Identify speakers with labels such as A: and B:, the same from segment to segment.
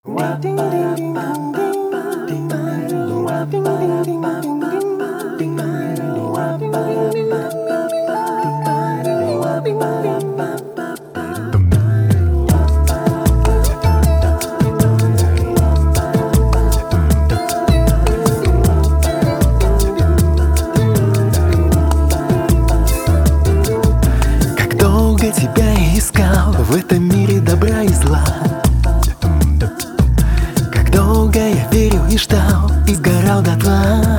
A: Как долго тебя я искал в этом мире добра и зла. Как долго я верил и ждал, и сгорал дотла.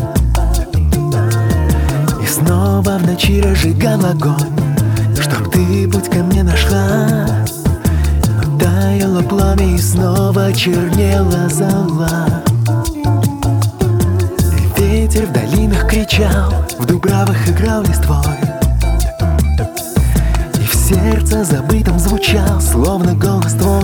A: И снова в ночи разжигал огонь, чтоб ты путь ко мне нашла. Но таяло пламя и снова чернела зола. И ветер в долинах кричал, в дубравах играл листвой. И в сердце забытом звучал, словно голос твой.